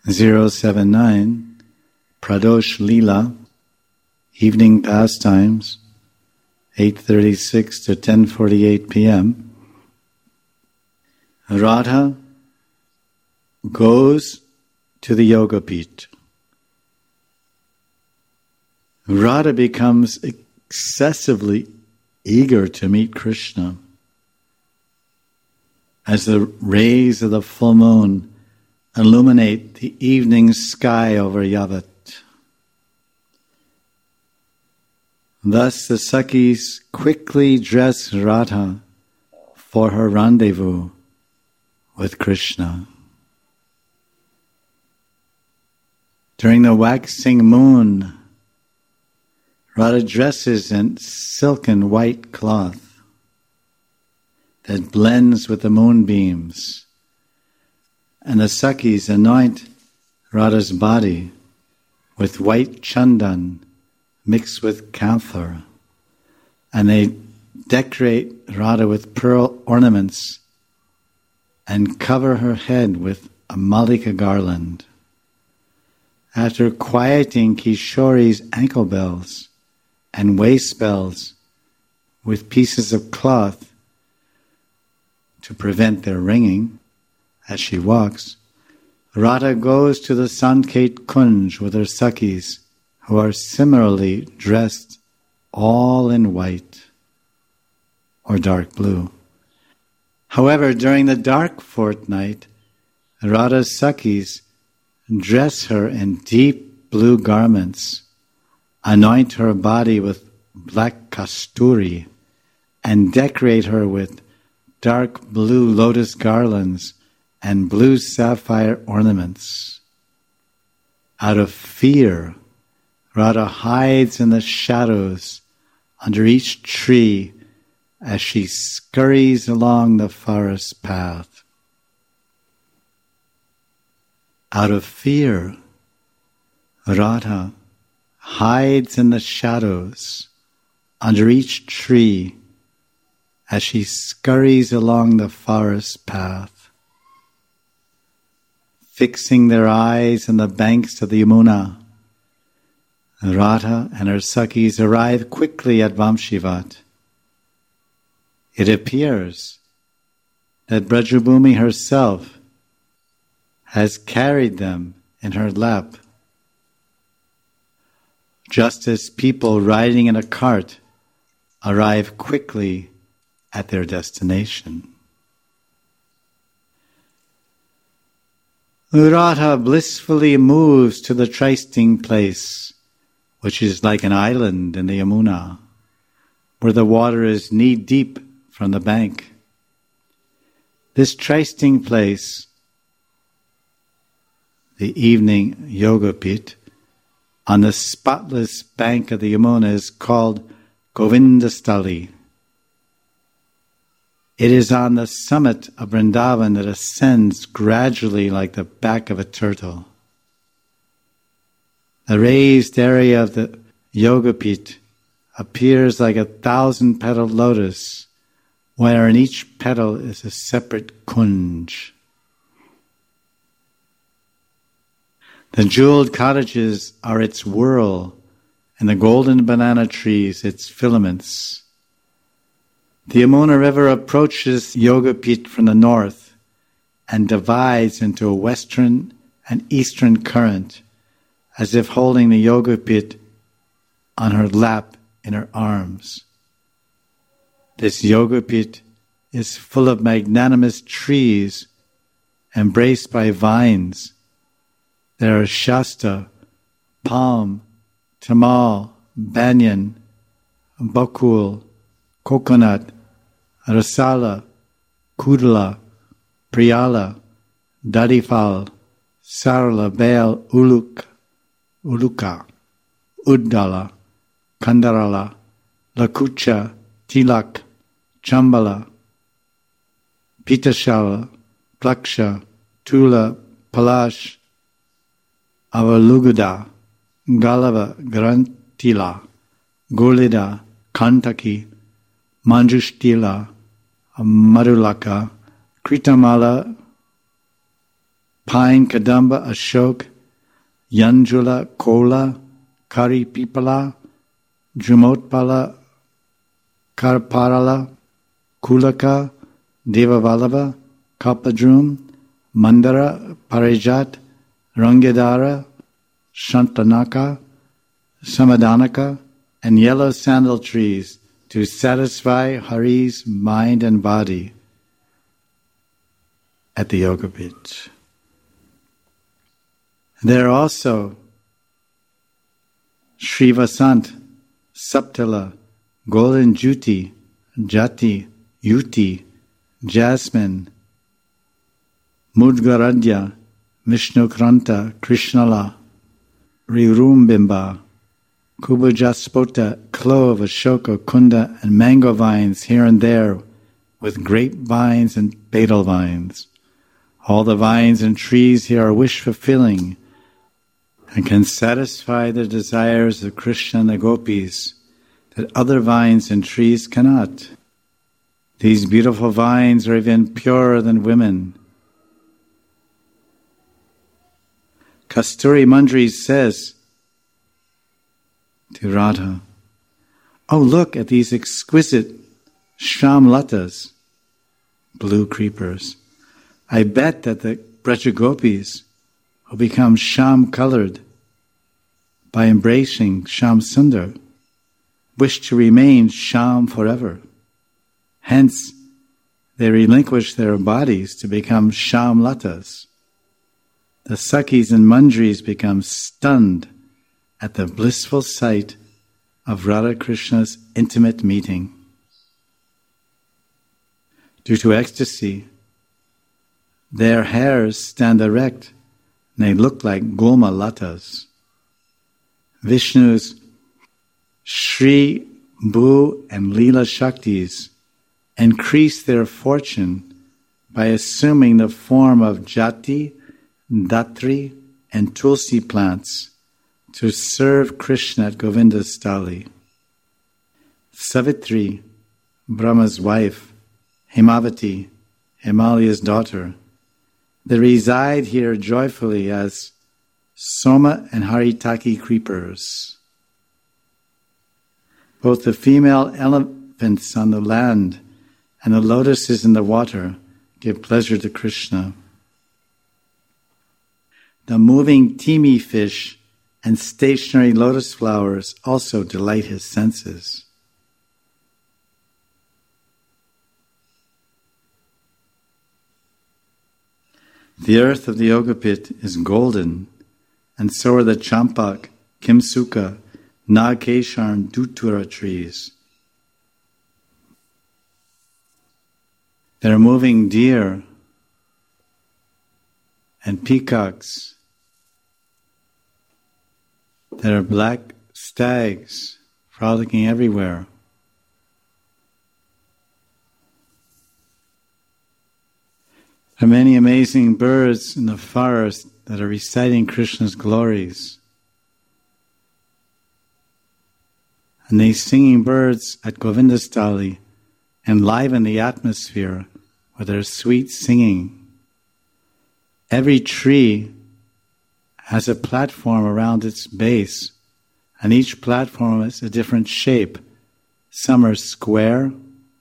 079, Pradosh Leela, evening pastimes, 8:36 to 10:48 p.m. Radha goes to the Yogapeeth. Radha becomes excessively eager to meet Krishna as the rays of the full moon illuminate the evening sky over Yavat. Thus the Sakhis quickly dress Radha for her rendezvous with Krishna. During the waxing moon, Radha dresses in silken white cloth that blends with the moonbeams, and the Sakhis anoint Radha's body with white chandan mixed with camphor, and they decorate Radha with pearl ornaments and cover her head with a malika garland. After quieting Kishori's ankle bells and waist bells with pieces of cloth to prevent their ringing as she walks, Radha goes to the Sanket Kunj with her Sakhis, who are similarly dressed all in white or dark blue. However, during the dark fortnight, Radha's Sakhis dress her in deep blue garments, anoint her body with black kasturi, and decorate her with dark blue lotus garlands and blue sapphire ornaments. Out of fear, Radha hides in the shadows under each tree as she scurries along the forest path. Out of fear, Radha hides in the shadows under each tree as she scurries along the forest path. Fixing their eyes on the banks of the Yamuna, Radha and her Sakhis arrive quickly at Vamshivat. It appears that Brajabhumi herself has carried them in her lap, just as people riding in a cart arrive quickly at their destination. Radha blissfully moves to the trysting place, which is like an island in the Yamuna, where the water is knee-deep from the bank. This trysting place, the evening Yogapeeth, on the spotless bank of the Yamuna is called Govindastali. It is on the summit of Vrindavan that ascends gradually like the back of a turtle. The raised area of the Yogapeeth appears like 1,000-petaled lotus, where in each petal is a separate kunj. The jeweled cottages are its whorl, and the golden banana trees its filaments. The Yamuna River approaches Yogapeeth from the north and divides into a western and eastern current, as if holding the Yogapeeth on her lap in her arms. This Yogapeeth is full of magnanimous trees embraced by vines. There are Shasta, palm, tamal, banyan, bakul, coconut, rasala, kudala, priyala, dadifal, sarla, bale, uluka, uddala, kandarala, lakucha, tilak, chambala, pitashala, plaksha, tula, palash, Avalugada, Galava, Grantila, Golida, Kantaki, Manjushtila, Marulaka, Kritamala, pine, kadamba, ashok, yanjula, kola, kari pipala, jumotpala, karparala, kulaka, devavalava, kalpadrum, mandara, parijat, rangedara, shantanaka, samadhanaka, and yellow sandal trees to satisfy Hari's mind and body at the Yoga Pit. There also Srivasant, Saptala, Golden Juti, Jati, Yuti, Jasmine, Mudgaradya, Vishnukranta, Krishnala, Rirumbimba, Kubajaspota, clove, ashoka, kunda, and mango vines here and there, with grape vines and betel vines. All the vines and trees here are wish-fulfilling and can satisfy the desires of Krishna and the gopis that other vines and trees cannot. These beautiful vines are even purer than women. Kasturi Mandri says to Radha, "Oh, look at these exquisite shamlatas, blue creepers. I bet that the Brajagopis will become sham-colored by embracing Sham Sundar, wish to remain sham forever. Hence, they relinquish their bodies to become shamlatas. The Sakhis and Mandris become stunned at the blissful sight of Radha Krishna's intimate meeting. Due to ecstasy, their hairs stand erect and they look like gulma latas. Vishnu's Shri, Bhu and Leela Shaktis increase their fortune by assuming the form of Jati, Datri and Tulsi plants to serve Krishna at Govinda's stali. Savitri, Brahma's wife, Himavati, Himalaya's daughter, they reside here joyfully as Soma and Haritaki creepers. Both the female elephants on the land and the lotuses in the water give pleasure to Krishna. The moving timi fish and stationary lotus flowers also delight his senses. The earth of the Yoga Pit is golden, and so are the champak, kimsuka, nagkeshar and dutura trees. There are moving deer and peacocks. There are black stags frolicking everywhere. There are many amazing birds in the forest that are reciting Krishna's glories. And these singing birds at Govindastali enliven the atmosphere with their sweet singing. Every tree has a platform around its base, and each platform is a different shape. Some are square,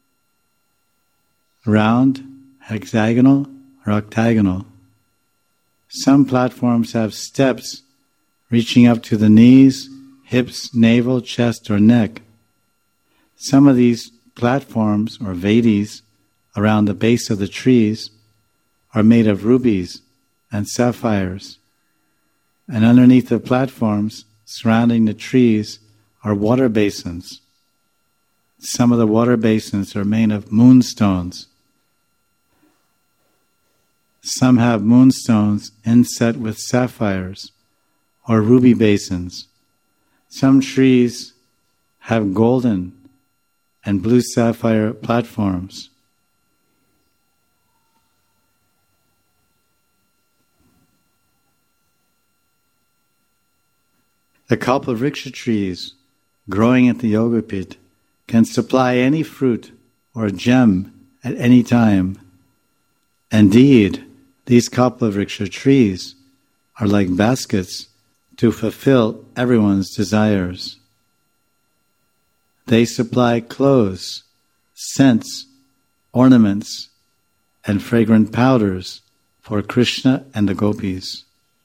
round, hexagonal, or octagonal. Some platforms have steps reaching up to the knees, hips, navel, chest, or neck. Some of these platforms, or vedis, around the base of the trees are made of rubies and sapphires. And underneath the platforms, surrounding the trees, are water basins. Some of the water basins are made of moonstones. Some have moonstones inset with sapphires or ruby basins. Some trees have golden and blue sapphire platforms. The Kalpavriksha trees growing at the Yoga Pit can supply any fruit or gem at any time. Indeed, These Kalpavriksha trees are like baskets to fulfill everyone's desires. They supply clothes, scents, ornaments, and fragrant powders for Krishna and the gopis.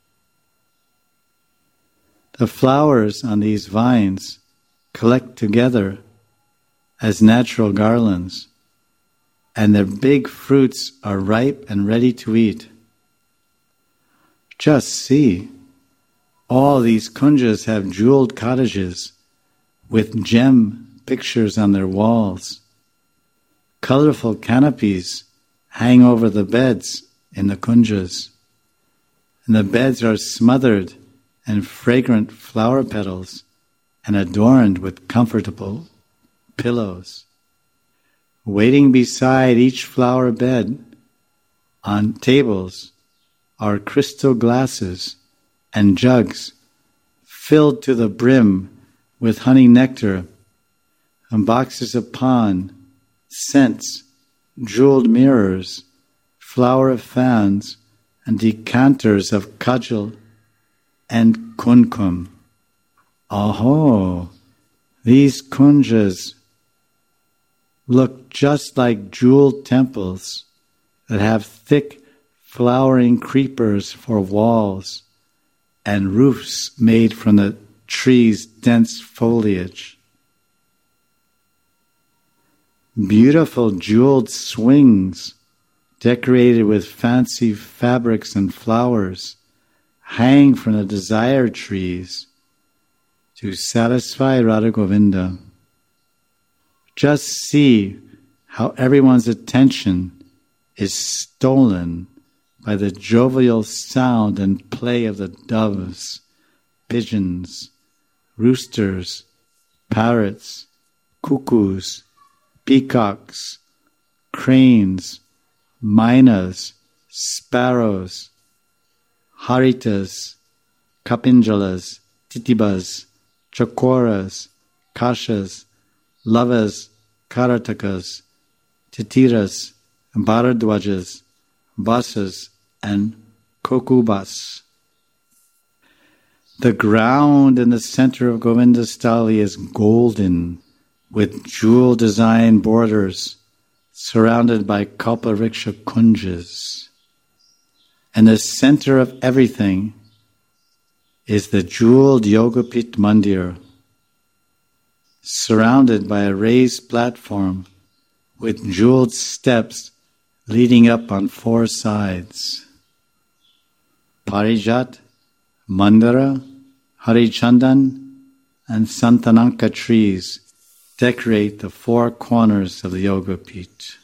The flowers on these vines collect together as natural garlands, and their big fruits are ripe and ready to eat. Just see, all these kunjas have jeweled cottages with gem pictures on their walls. Colorful canopies hang over the beds in the kunjas, and the beds are smothered in fragrant flower petals and adorned with comfortable pillows. Waiting beside each flower bed on tables are crystal glasses and jugs filled to the brim with honey nectar, and boxes of pan, scents, jeweled mirrors, flower fans, and decanters of kajal and kunkum. Aho! These kunjas look just like jeweled temples that have thick flowering creepers for walls and roofs made from the tree's dense foliage. Beautiful jeweled swings decorated with fancy fabrics and flowers hang from the desire trees to satisfy Radha Govinda. Just see how everyone's attention is stolen by the jovial sound and play of the doves, pigeons, roosters, parrots, cuckoos, peacocks, cranes, mynas, sparrows, haritas, kapinjalas, titibas, chakoras, kashas, lavas, karatakas, titiras, bharadwajas, vasas, and kokubas. The ground in the center of Govinda's stali is golden, with jewel design borders, surrounded by Kalpavriksha kunjas. And the center of everything is the jeweled Yogapith Mandir, surrounded by a raised platform with jeweled steps leading up on 4 sides. Parijat, Mandara, Harichandan, and Santananka trees decorate the 4 corners of the Yogapith.